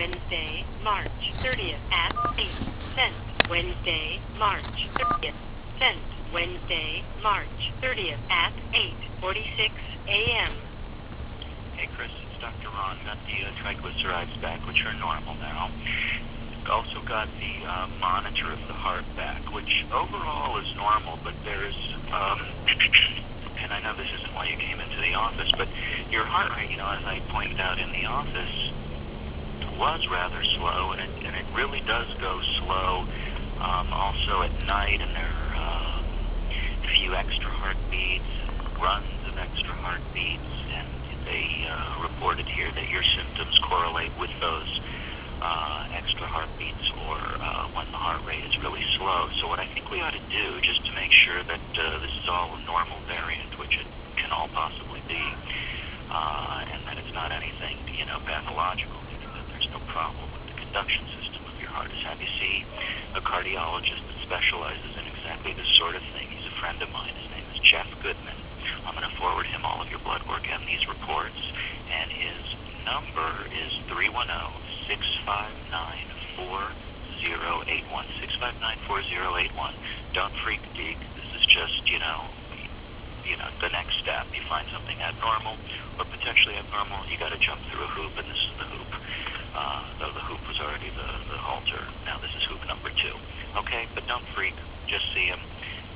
Wednesday, March 30th at 8. Sent. Wednesday, March 30th. Sent. Wednesday, March 30th at 8:46 a.m. Hey, Chris, it's Dr. Ron. Got the triglycerides back, which are normal now. Also got the monitor of the heart back, which overall is normal, but there's, and I know this isn't why you came into the office, but your heart rate, as I pointed out in the office, was rather slow, and it really does go slow also at night, and there are a few extra heartbeats, runs of extra heartbeats, and they reported here that your symptoms correlate with those extra heartbeats or when the heart rate is really slow. So what I think we ought to do, just to make sure that this is all a normal variant, which it can all possibly be, and that it's not anything, pathological, meaning that there's no problem with the conduction system of your heart, is have you see a cardiologist that specializes in exactly this sort of thing. He's a friend of mine. His name is Jeff Goodman. I'm going to forward him all of your blood work and these reports, and his number is 310-659-4081. 659-4081. Don't freak, Deke. This is just, the next step. You find something abnormal or potentially abnormal, you got to jump through a hoop, and this is the hoop. Though the hoop was already the halter. Now this is hoop number 2. Okay, but don't freak. Just see him.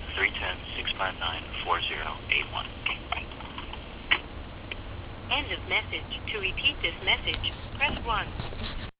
310-659-4081. End of message. To repeat this message, press 1.